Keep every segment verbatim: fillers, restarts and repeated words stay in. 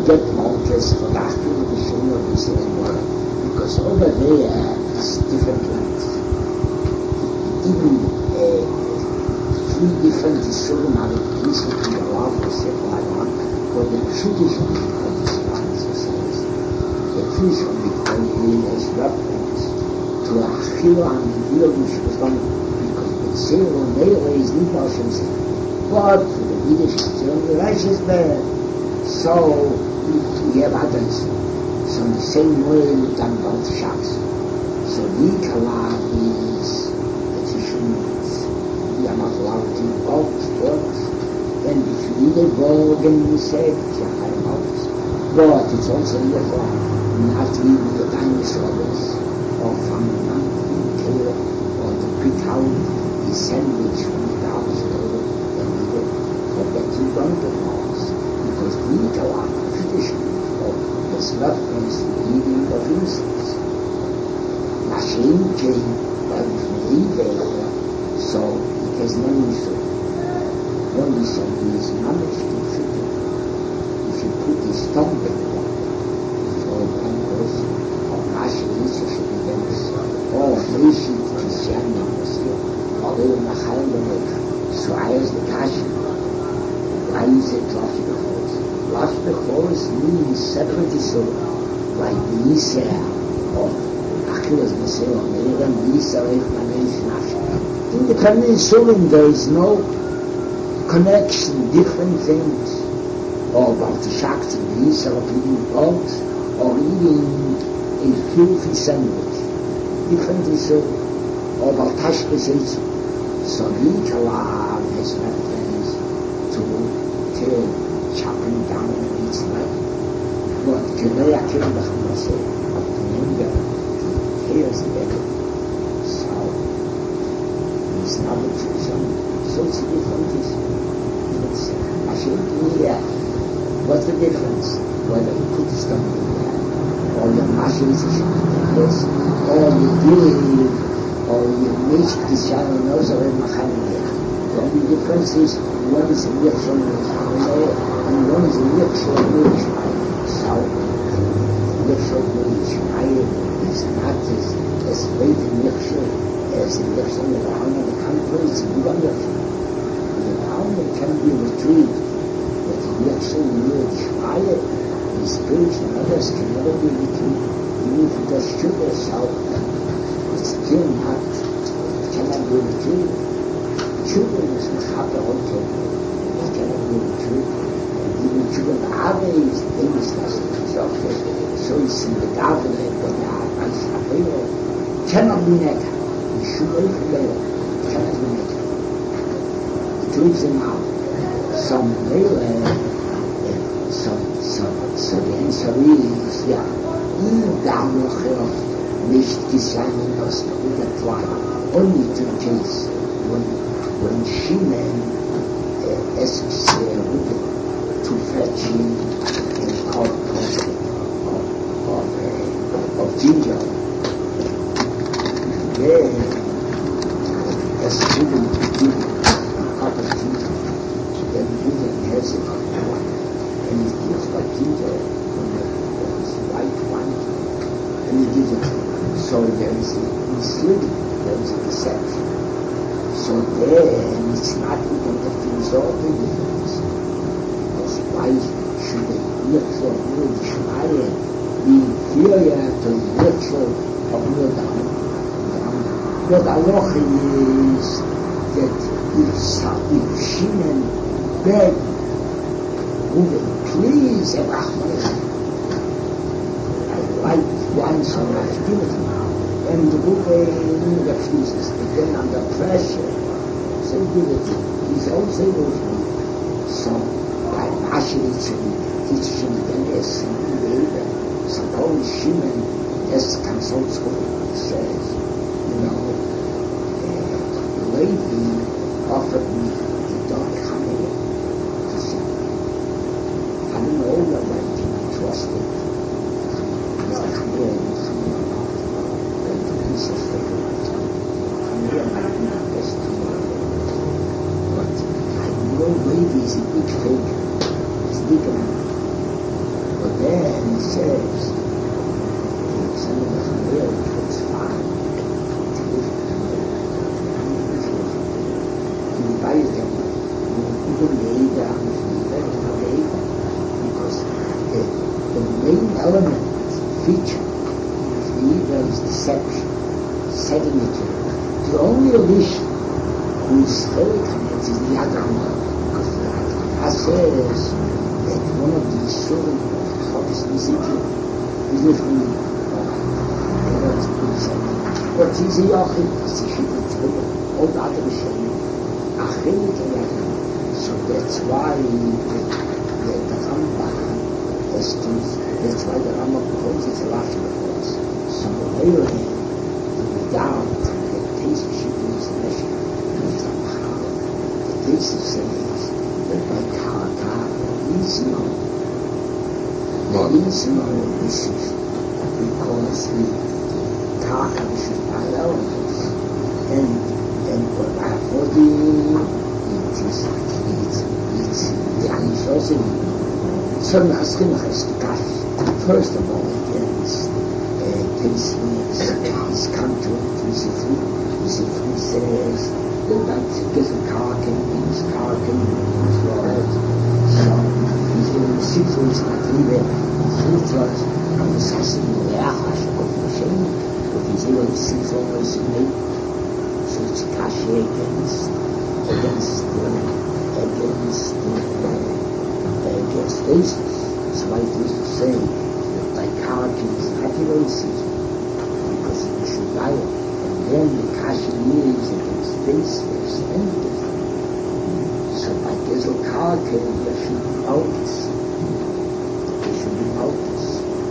get Malchus for the Achil of the Shem of Israel, because over there is different lights. Even uh, three different Yisurim are recently allowed to say by one, but the tradition of this light says, the tradition before you is reference to Achil and Gvil which was done, because the Zero Meire is not Hashem said. But for the Yiddish, the righteous bed. So we have others. So in the same way we've done about Shas. So the Kalam is that you shouldn't, we are not allowed to involve sports. Then if you need a vogue and you say, yeah, I'm out. But it's also in the form, not even the dinosaurs, or from the mountain tail, or the pick out the sandwich from the dog's tail, and we did. But that you don't get lost. Because the Kalam tradition of this reference to the eating of insects. Machine came, but if we eat there, so it has no issue. One issue is managed to fit it. If you put the stomach for one person, or machine is should be dense, or nation to Christian Namasir, or even a higher so I as the passion. Why is it Lash Bechorus? Lash Bechorus means separate Yisur, like the Yisrael of Achilles Yisrael, and the Yisrael of Manesh Nafsh. In the Kamen Yisurim there is no connection, different things, or about the Shakti, the Yisrael of eating goat, or eating a filthy sandwich, different Yisur, or about Tashbis Yisur. So the Kalam has reference to to chopping down its leg. But today I came back and I said, remember, the tears again. So, it's not a tradition. So it's a different issue. It's, I should be there. What's the difference? Whether you put the stomach in there, or your machines should be this, or you give, or you make the shadow nose of a machaniyah. The only difference is one is a Yechshon and one is a Yechshon Yishmael. So, Yechshon Yishmael is not as, as great a Yechshon as a Yechshon of the Hana. The country is a good Yechshon. The Hana can be retrieved, but the Yechshon Yishmael, the spiritual others can never be retrieved. You need to just shoot yourself. It's still not, it cannot be retrieved. Children is Mechaper also. It cannot be true. Even children nowadays, they must not be so it's in the garden, but the Avera cannot be naked. You should wait for there. It cannot be naked. It leaves them out. Some male, some, some, so the answer is, yeah, I darf noch nicht gesehen, dass mit der Frage, only to case when when Shimon uh, asks uh, to fetch him a cup of of, of, uh, of ginger, then asks Shimon to give him a cup of ginger, then Shimon has a cup of wine, and he gives that ginger from his white wine, and he gives it to him. So there is a misleading, there is a deception. So then it's not even the result of the difference. Because why should the Yechshon of Yishmael be inferior to the Yechshon of Yodam? But Allah is that if, if Shimon begged, Ruben, please, Abraham, I like wine so much, give it to me. And Ruben refuses, and then under pressure, so give it to him. He's also able to do it. So, by Mashri teaches him the Nes and the Eva. Suppose Shimon has consults school, it says, you know, uh, the lady offered me the dog Chanel to sell. I don't know whether I can trust it. Mister Chanel is Chanel. This is the good. And here might be the best tomorrow. But I know lady is a big faker. It's big enough. But then he says, some of the familiar was fine to live in the body of them, even the Ida and the Ida, because the, the main element, feature of the Ida is deception, setting it to them. The only addition who is very connected is the Adama, because the Adama says that one of the Yisurim of Chodesh Nizikin is living but he's a Yochid, he's a Shidduch, all the other Rishonim, Achilik and Yadam. So that's why the, the, the Rambam, that's, that's why the Rambam calls it a Rashi because some later without the taste of Shidduch is a Meshach, it's a Machal. The taste of says that by Karaka, Yisimo, Yisimo, this is because we Karaka, which is by elements, and and what I for the it is it's it's the Anishosing. So asking has to cash first of all against uh, tasteless is come to it, is it free, is it free says that gives a Karaka means Karaka means what? So he's in the sequence not even he's was on the Sassi the Achash of the Shem. He's able to see from us in me. So it's Kashi against, against, uh, against, uh, against basis. It's why it is to say that by Karaki is not able to see because it is a diet. And then the Kashi is against basis and different. So by Gezel Karaki, there should be notice. There should be notice.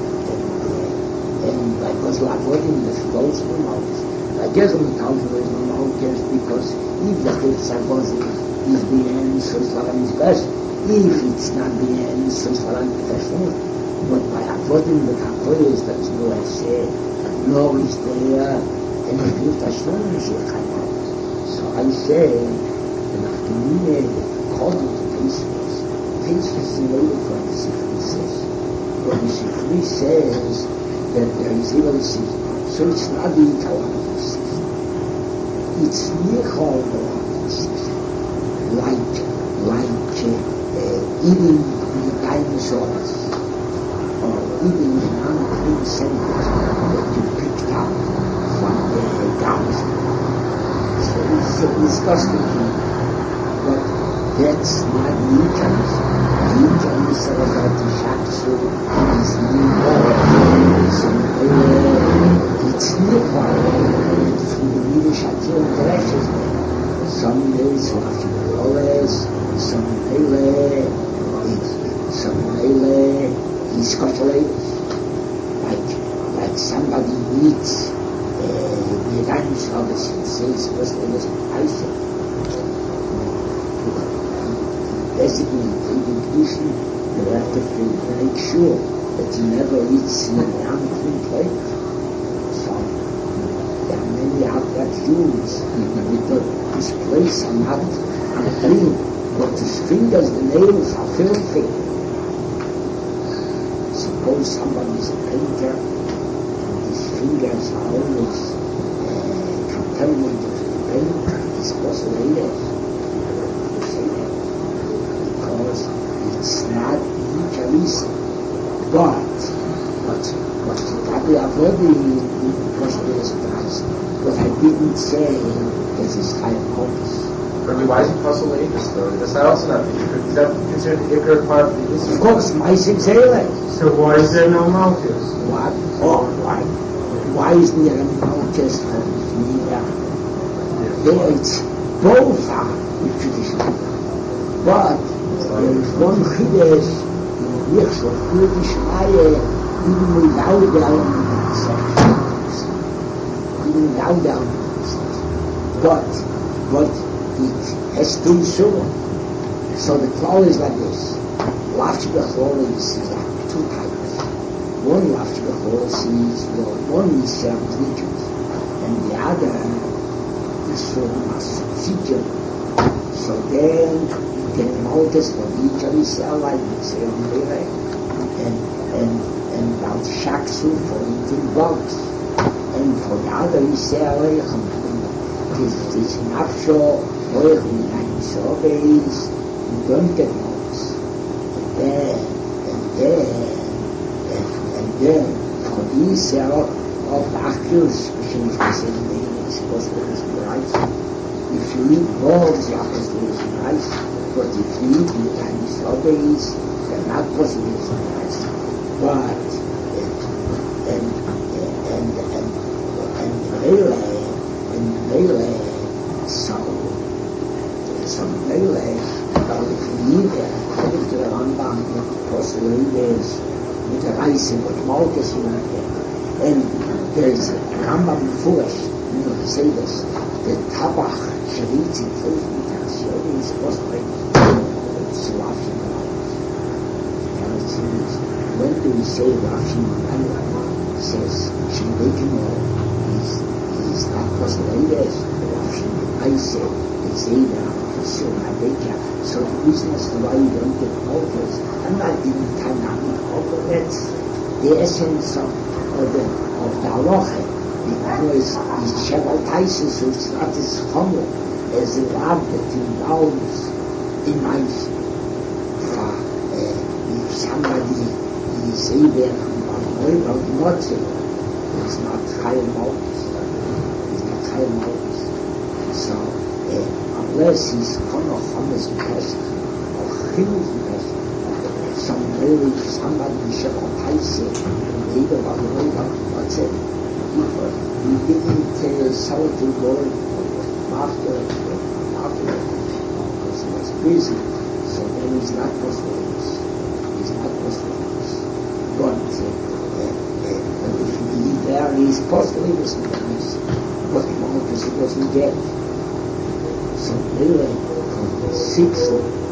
And by Gosel avoiding the flows of the mouth. I guess on the count of the mouth because if the Chitza Gosel is the end, so Slavon is best. If it's not the end, so Slavon is best. But by avoiding the Kakoyes, that's no I say, no is there, and if you touch no one is here, so I say, the Nafkamine, the code of the tasteless, tasteless is related for the Sifri says. But the Sifri says, that there is able to see. So it's not the Ikawan of the system. It's Nichol of the system. Like, like uh, eating the dinosaurs or eating the non-clean sandwich that you picked up from the garbage. So it's a disgusting thing. But that's not the Ikawan. The Ikawan is about the Shaksu is the so uh, it's not one from the Yiddish Atil and Tereshes. Some days after the Oles, some Mele, some Mele, he's scotulated. Like, like somebody needs the Irish Oles and says, was the most Isaac. Basically, in Kedushin, you have to make sure that he never eats in an unclean plate. So there are many Arbat Jews because his plates are not unclean, but his fingers, the nails are filthy. Suppose somebody is a painter and his fingers are always uh, contaminated with the paint, he's supposed to lay there. Because it's not Eucharistic. But, but, but, I avoided the prosperous price, but I didn't say that it's high notice. Rabbi, why is he puzzle Avis though? That's not also not the Iker. Is that considered the Iker part of the Issue? Of course, my six A. So why is there no Malchus? What? Oh, why? Why isn't there any Malchus for me? There it's both are with tradition. But there is one Chiddush Yes, of good Ishmael, even without the element of deception. Even without the element of deception. But, but it has two Yisurim. So the klal is like this. Lafti Bechol is like two types. One Lafti Bechol is, well, one is served rituals, and the other is for a subsidiary. So then, get notice for each of these allies, say on the way. And and and about Shaksu for eating bugs. And for the other is Sealechem. This is Nafsho, Oichim, and Sobeis, you don't get bugs. And then, and then, and then, for these are of the Achilles, which is the same name, it's supposed to be right. If you eat bugs, you have to be nice. But if you eat the and Sobeis, they're not possible to be nice. But, and, and, and, and Melee, and Melee, so, so Melee, but if you eat it, according to the Rambam, the possibilities, with the rice and with Malkus and like that. And there's a Rambam Fush, you know, to say this, the Tabach, Sharitz, and Fils, and is supposed to be Slashim. When do we say Rashi Malala says Shemekimo is is not possibilities, Rashi I say it's either Official Nabeka. So the reason as to why you don't get altars, I'm not giving Tanami altar, that's the essence of, of the of the halacha. Because it's Sheval Taisa, so it's not as humble as the lab that involves in life. If somebody is either avoid or not say, it's not Chayil Malkus. It's not Chayil Malkus. So, uh, unless he's Kono Chomes Pesach, or Chilus Pesach, some really, somebody Sheval Taisa, either avoid or not say, he didn't uh, sell it to go after, after, because he was busy. So then he's not Muslims. He's not Muslims. But uh, uh, uh, if he there, he's possibly Muslims. But because he wasn't dead. So really, from the sixth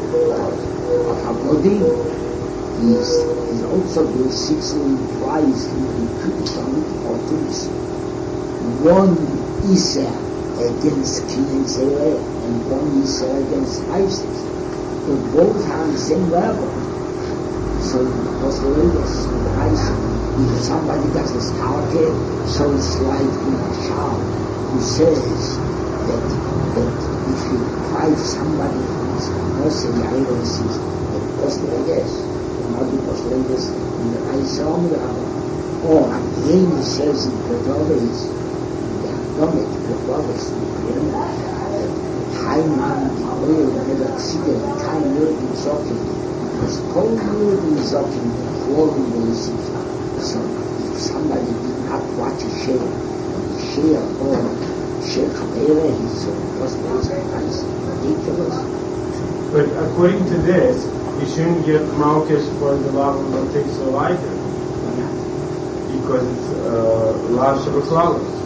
of Havodim, he's, he's also been sixthly twice in two some or two. One Isa against King and Zerah, and one Isa against Isis. But both are on the same level. So what's the latest with Isaac? If somebody does a started, so it's like in a child who says that that if you fight somebody who's also in the idols, that what's the latest? And not because the latest in the Isaac, or again he says in Petrovis, the Abdomet, Petrovis, in the kein Mann die Eure oder Ziege, kein Mögen Socken, because all Mögen Socken falling will see. So if somebody did not watch a share, and the share or share Chavere, he's supposed to be nice, ridiculous. But according to this, you shouldn't get Malkus for the love of the takes a lighter. Because it's uh, Lav Shabbat.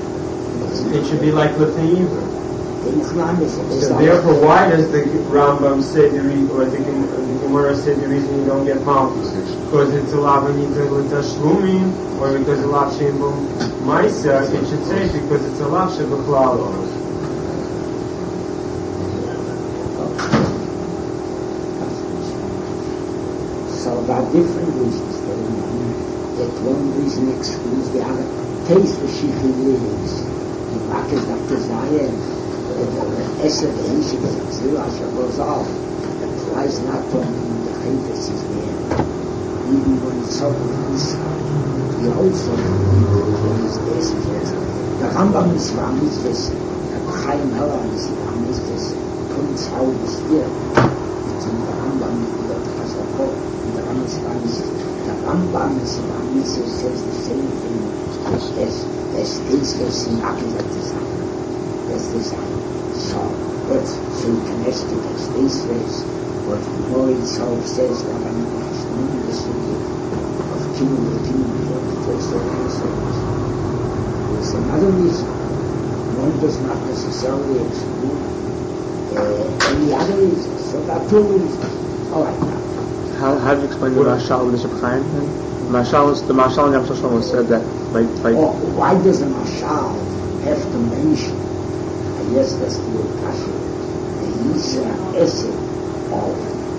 It should be like Lataiva. So therefore, why does the Rambam say the reason, or the, the Gemara say the reason you don't get Malkus? Because it's a Lavanita L'Tashlumim, or because a Lav Shembum Maisa, it should say because it's a Lav Shabbat. So there are different reasons for it. That one reason excludes the other. Taste the Shikhi is the Makkah Doctor Zion. The Esser, the Ancient, the Zerah, Shabbat, applies not only the Chayfetz is there, even when it's so released, he also is the Esser. The Rambam is for Amitzvahs, the Chaim Hela is for Amitzvahs, points out the steer. It's in the Rambam, the Pasakot, the Rambam is for Amitzvahs. The Rambam is for Amitzvahs says the same thing as as Esser in Akidat design. That's design. So, but so you can ask it as this phrase, but the Gemara itself says that I'm not doing this of killing the king before the first of the service. There's another reason. One does not necessarily exclude uh, any other reason. So there are two reasons. All right. How how do you explain the Mashal and Bishop Chaim? Mashal, the Mashal and Yam Shlomo said that like like. Oh, why does a Mashal have to mention? Yes, that's the Kasha. The Yisa Esed of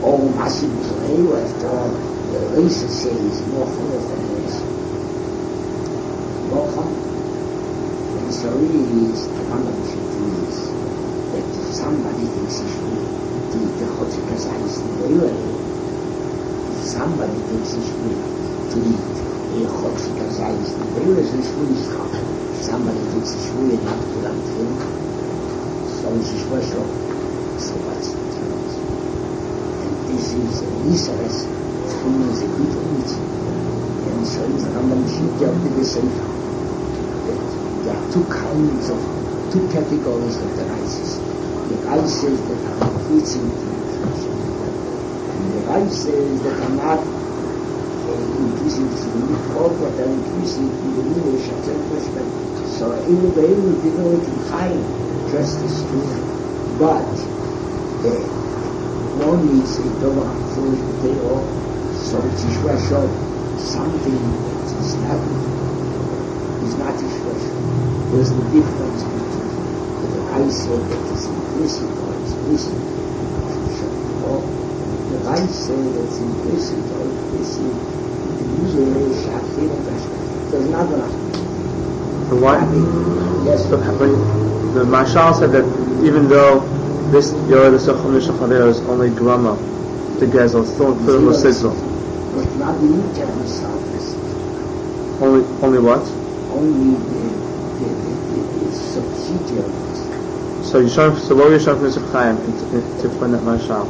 all massive delay, after all, the Lisa says more full than this. Welcome. And so really is the fundamental is that if somebody thinks he's free, the the Hotzikasa is the way. If somebody thinks he's free to eat, the Hotzikasa is the way, is free. If somebody thinks he's free and not to that thing, so it's special. So what's the difference? And this is a Nisares, Tchum is a good meeting. And so it's the Rambam of the Sefer. There are two kinds of, two categories of the rices. The rices that are increasing and the rices that are not uh, increasing through the thought, but are increasing in the English and self-respect. So in the way we didn't make it high, just as true. But uh, one is a double foolish potato, so it's a special something that is not, is not a special. There's the difference between the rice that is implicit or explicit. Or the rice that's implicit or explicit, the usually shafir and respect. There's not enough. So why? Yes. So the Mashal said that even though this Yored Sechom Nishachadeh is only Grama to Gezel, still included with Sizzle. But not the internal surface. Only, only what? Only the, the, the, the, the subsidiaries. So you show, so what were you showing from Yisrael Chaim to explain that Mashal?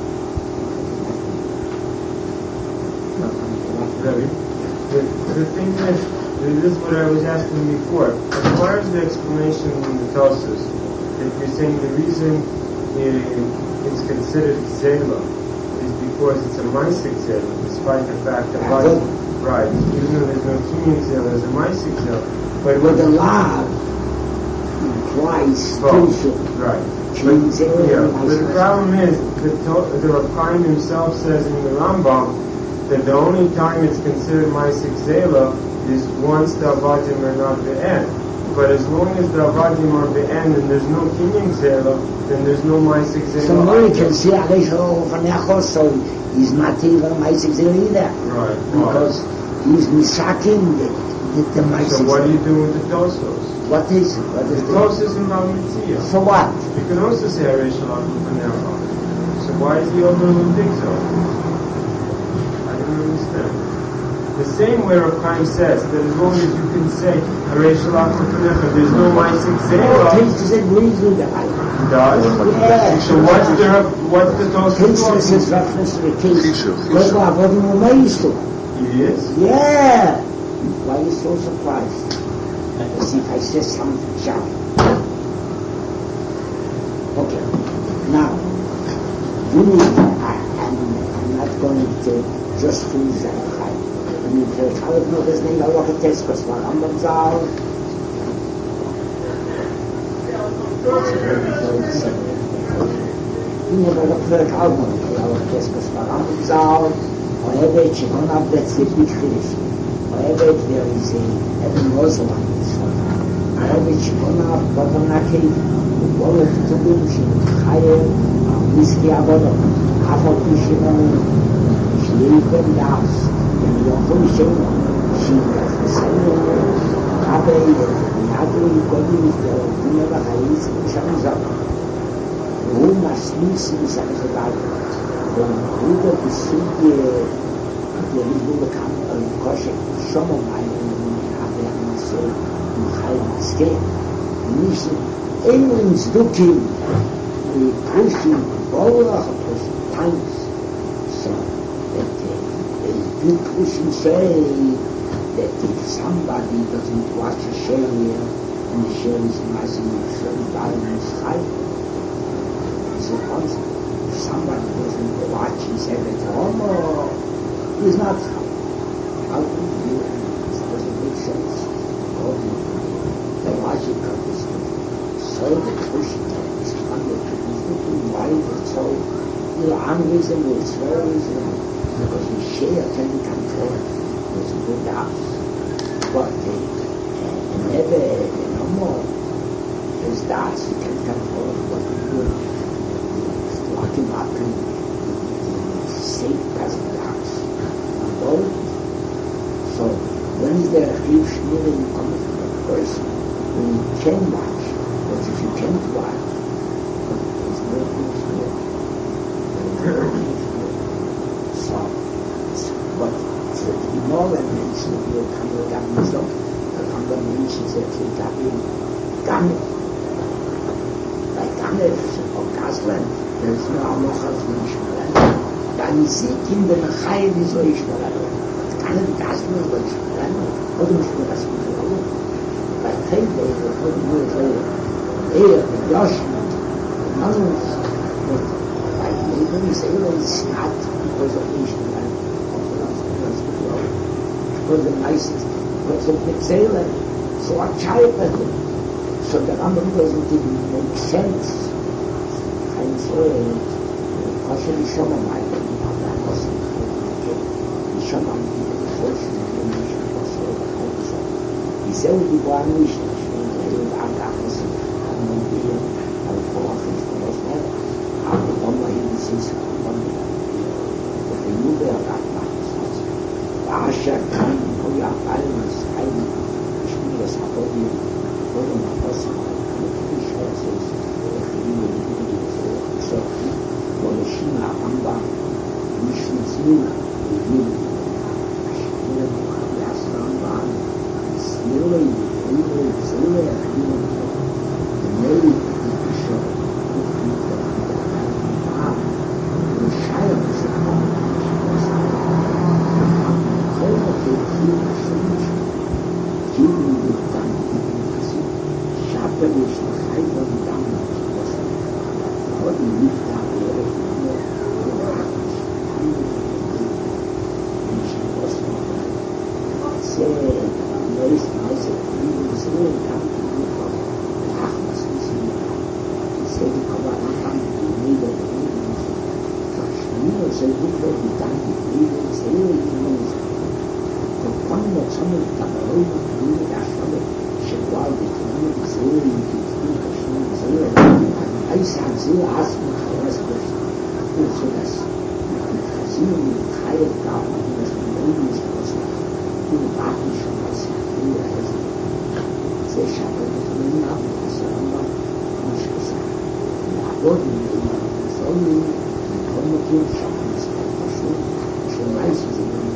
Really? The, the thing is, this is what I was asking before. As far as the explanation in the Tosfos, that you're saying the reason it, it's considered Zela is because it's a Maisik Zela, despite the fact that life, right, even though there's no Kinyan Zela, there's a Maisik Zela. But But the law implies spiritual. Right. Kinyan Zela. Yeah, but the problem is, the, the Rav Chaim himself says in the Rambam that the only time it's considered Maisik Zela is once the Avadim are not the end. But as long as the Avadim are the end and there's no Kinyan Zela, then there's no Maisik Zela. So now you can see Areishal Fanecho, so he's not even Maisik Zela either. Right. Because he's misaking the, the, the Maisik Zela. So what do you do with the Tosfos? What is it? What is The the Tosfos in Bava Metzia. For what? You can also say Areishal Fanecho. So why is he overruling Digzor? I don't understand. The same way Rav Chaim says that as long as you can say Harei Shalach L'Fanecha, there's no Maisik Zela. Tosfos agrees with that. He does? Yes. So what's the what's the Tosfos Tosfos is talking? reference to the case. Because the Avodim were Meistu. He is? Yeah. Why are you so surprised? As if I said something sharp. Okay. Now, really, I, I'm, I'm not going to just finish that. I mean, for a child, no, there's no look at this, because my Rambam Zal. You never look for a child, no, I look at this, because my Rambam Zal, or ever it's gone up, that's a big finish. Or ever there is a, every Muslim, or ever it's gone up, but I'm not kidding. All of the Tubim, she higher, whiskey, Avodah, half of Kushim, she lived them down. And the Yachol Shem, she has the same Rabbi, and Yadri, Kodim, the Tumeva Haiz, and Shamizak. Who must miss in Shamizak? The Buddha, the Sigi, the Ribu, the Kam, and Koshek, Shomomai, and Rabbi, and Masay, and Chai, and Skate. Mission, anyone's looking, the pushing, all of the pushing, times. So, that people should say that if somebody doesn't watch a share and the share is massive, it's buying his height. So once if somebody doesn't watch his head at home, or he's not how do you do it? It doesn't make sense. How do you do it? The logic of this thing. So the pushing is under people wide and so you know, unreasonable, it's very reasonable. Because we share can be controlled with good house. But the never no more is that you can control what we do. It's locking up in safe doesn't house. Both. So when is there a chiv shmira in coming from a person when you can watch, but if you can't watch, there's no chiv shmira. So, but the Gemara mentions will come to Gabi Zok, the Rambam mentions it to Gabi Gabi. By Gabi of Gazlan, there is no halacha of Ishmael. By Nisikim the Mechayim is no Ishmael. Gabi Gazlan is no Ishmael. What do you think that's what you do? By Tebe, what do you do? Eir, Yoshim, Manus, but by Neben is Eir is not because of Ishmael. Because the nicest, because of the sailor, so a child, so the Rambam doesn't even make sense. And so, also the Shoma might be not that person, the Shoma might be the first thing the nation was so the he said we go on mission, she was out that person, and one day, I would call off his cross there, I would one way he says, one day, but the new day of that man, Asher kann nur ja alles heilen. Ich bin das Apodie, oder man muss mit Fischhaus ist, der Friede, die so gesagt, wo der Schina Amba, nicht mit Zina, die Liebe. Ich bin die erste Amba, die Zile, die Friede, die Zile, die Friede, die Nähe, die Bischof, die Friede, die Bar, die Schein, die Schein, giving the time to see sharpen is the height of down what you live down there is more practice and she was say there is nice even say down to you from Ahmas is he said the cover down to me that you know say good for the time to even say you know quando sono il cavallo di lasciare scegliere di tenere di sera in tutti i sono sera ai sanzi asma alles das so das sie die freie Gaben das Leben ist was die warten schon was sie also sehr schade dass wir nicht haben das aber nicht gesagt aber die sollen kommen hier schaffen das schon schon meistens in den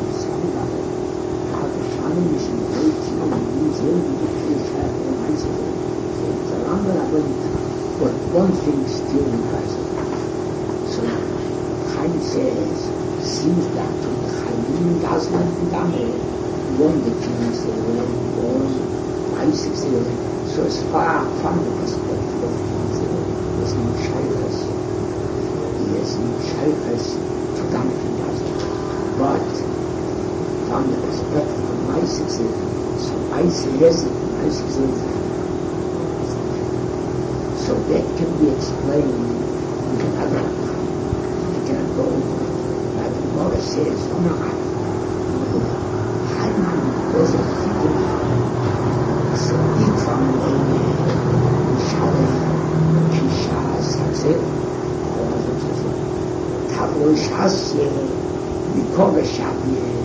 is in the great team and he's in the case that and I said it's a number of but one thing still impressive. So Chaim says seems that to the Chaim Gazlan and Dame one the king said one Isaac said so it's far from the perspective of there's no shaykhs there's no shaykhs to Dame and Gazlan but from the perspective of Isaac says, so Isaac has it, Isaac says so that can be explained with another you can go like the Gemara says from a Chaim was a figure so deep from a Shalei Kisha Satzel Tavlo Shasye Mikore Shabye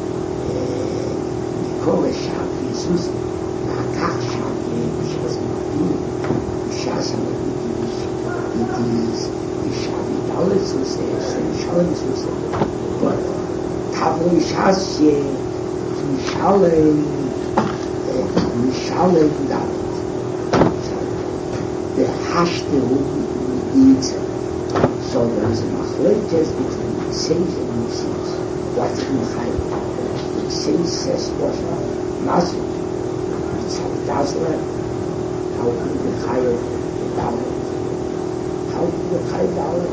Mikore Shabye Susi Nakach Shabye Bishas Mabir Bishas Mabir it is Shabye Dalet Susi Shem Shalem Susi but Tavlo Shasye Mishalei Mishalei Dalet the Hashte needs so there is a machlokes between Seis and Mises. What's in Chaim? The Seis says what? Mazel. It's a dazzler. How could the Chaim dazzle? How could the Chaim dazzle?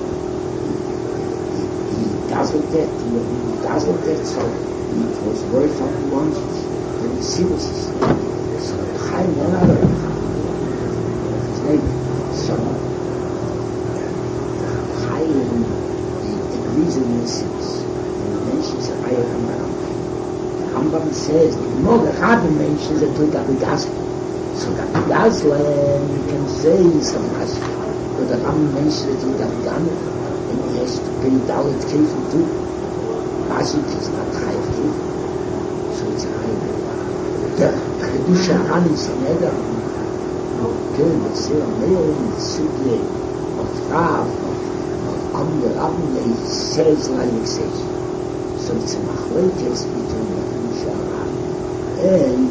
He dazzled it. He dazzled it so it was worth on the ones and the Silas. So Chaim went out of it. It's like so. Reason is and the mentions of Ayah Rambam. The Rambam says the Gemara Rabbi mentions it to Gabi Gazlan. So Gabi Gazlan you can say some Masya. but the Ram mentioned it in the Gana, and he has to pay Dalit Kefil too. Basik is not Chayiv Kefil, so it's a Chayiv. The Chedush HaRan is another, okay, the Sira Meir, the Sugye of Rav, of Kom the Rabbi, he says like it says. So it's a Machlokes between the Chedush HaRan and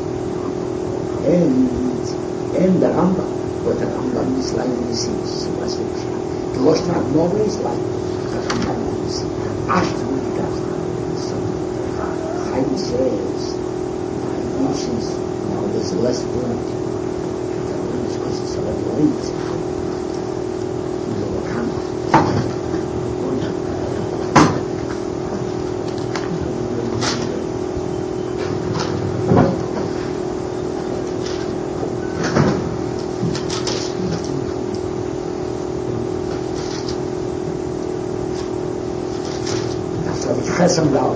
and and the Rambam. But the Rambam is like the same. So that's what it's like. The Rosh Hashanah is like the Rambam is after the Gazla. So Chaim says, my nations, now there's less word. Because it's already late. In the Wakanda. Chesam Dal.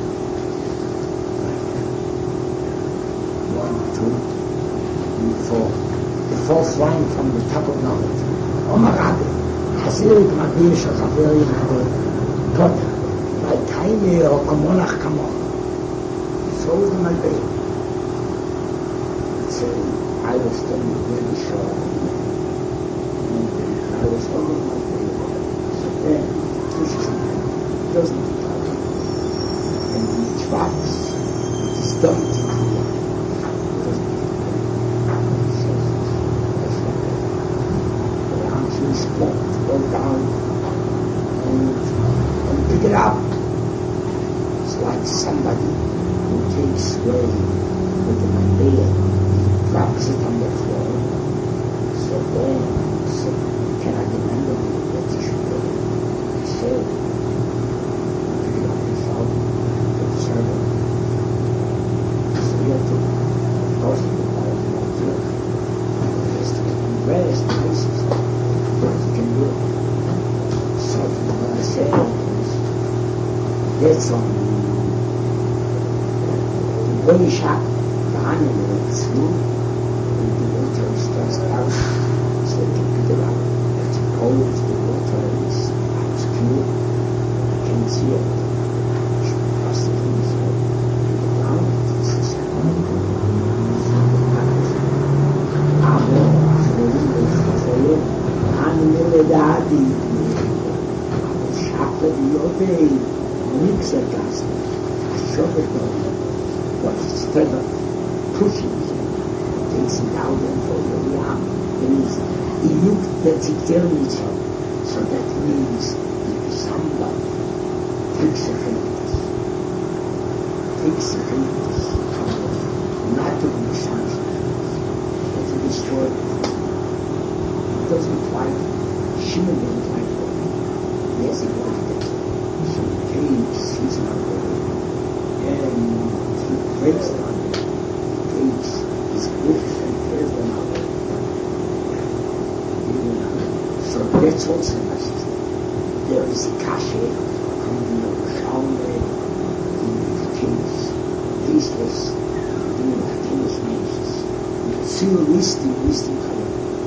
One, two, three, four. The fourth line from the top of knowledge. Omar Rabbi, Hasirik Mabir Shachaveri Nade, Kota, by Taime or Kamonach Kamon. So is the Malbei. So I was standing really sure. And I was holding my Malbei. So then, this is doesn't Schwarz, it is done to the actually spot to go down and, and pick it up. It's like somebody who takes away with the Mandela, he drops it on the floor. So then, so you cannot remember what you should do. So, pick it up yourself. So you have to, of course, you can buy it more too. You have to get rest, places, but you can do it. So what I say is, that's on the body shop, the animal that's through, and the water starts out, so you can pick it up. It's cold, the water is, is pure, you can see it. לדעתי, שחר להיות מיקסר גס, השופט לו, but instead of pushing it, takes it out and for the arm, he looked at the temperature, so that means if somebody takes a fingers, takes a fingers, not to be sanctioned, but to destroy it, doesn't like Shimon didn't like it. Yes, he wanted it. So he takes his number and he breaks the number. He takes his books and tears them out. So that's also necessary. There is a kashe from the Yerushalmi in the case. Tasteless, in the case nations. Still listing, listing color.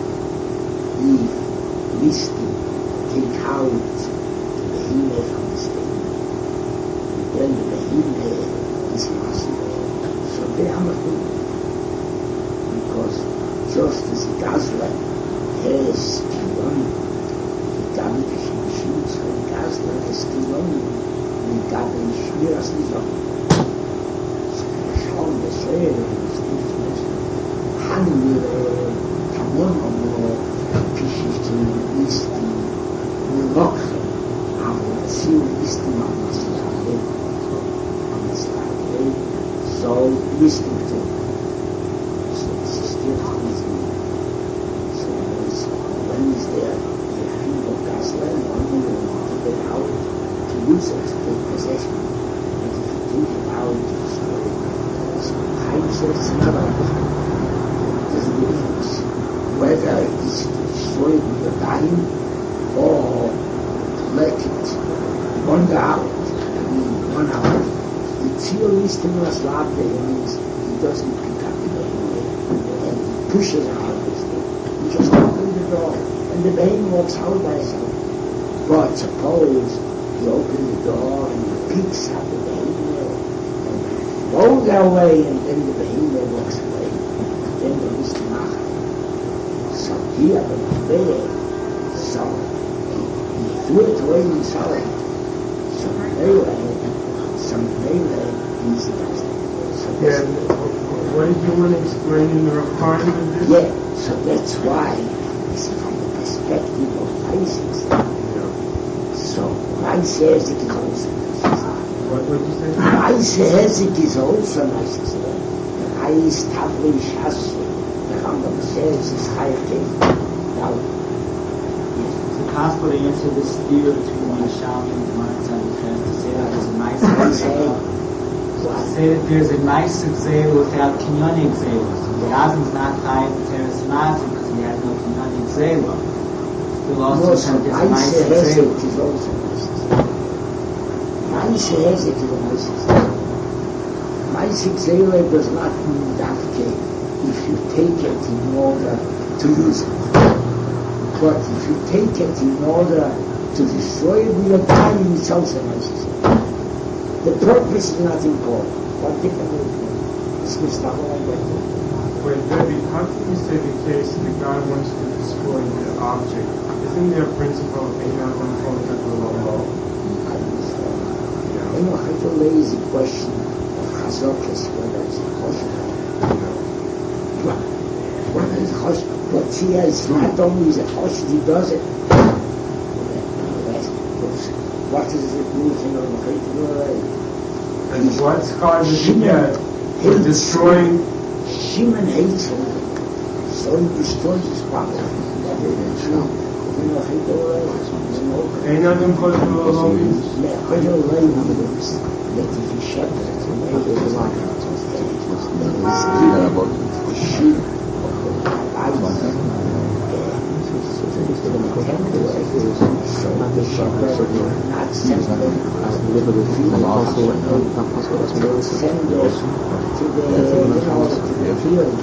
Listing, take out the behime from the state. Then the behime is massive. So they are not doing it. Because just as the Gazla has Kiloni, the Gabi Kishmashim, so the Gazla has Kiloni, the Gabi Shmiras Nizam. So the Shalom, the Shrei, the Hanmire, Tamon Amor, Pishichim, Listim, Nirokhem, Avatzim, Listim, Amaslave, Amaslave, so Listim to so it's still easy. So when he's there, the hand of Gasland, only when you take it out to use it, to take possession. But if you take it out to destroy it, so Chaim says it's not like that. It doesn't make difference. Whether it's destroyed with the time or let it wander out, I mean one hour. The theorist in us lab means he doesn't pick up the way and he pushes out this thing. He just opens the door, and the behemoth walks out by itself. But suppose he opens the door and he picks up the behemoth and throws it away, and then the behemoth walks away. Then there is to machen. So he had a bed. So he, he threw it away himself. So melee, so melee, he's the best. So Yeah, what did you want to explain in the refinement of this? yeah, so that's why it's from the perspective of Isaac. So Isaac is also nice. What would you say? Isaac is also nice. I establish us. The Rambam says it's high faith. Now, Is it possible to answer this theory between Mashal and Matzah because to say that there's a nice I example? say, To say that there's a nice example without Kinyoni example. So the Azim's not tied to Teres Matzah because he has no Kinyoni example. Still also no, said so there's a nice Isaac example. is also nice. Isaac is a nice example. Nice example does not mean that if you take it in order to use it. But if you take it in order to destroy it with your time, it's also nice. The purpose is not important. What different is it? It's Mister Wait, Debbie, how can you say the case that God wants to destroy the object? Isn't there a principle of Einad and Chotek L'Lo? I know how to raise a question of Chazokis, whether it's a Chotek. Whether it's a Chotek. But see, it's not only is a Chotek, he does it. What does it mean to know the And what scars does he get for destroying? Shimon hates him, so he destroys his father. That is true. You know, he does. Einad and Chotek L'Lo means? Yeah, I don't like means that if he shepherds, it is like the sheep of the life. So the shepherd will not send them to the field, send them to the, you know, to the field.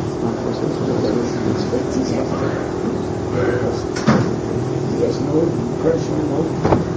It is hectic. He has no personal, no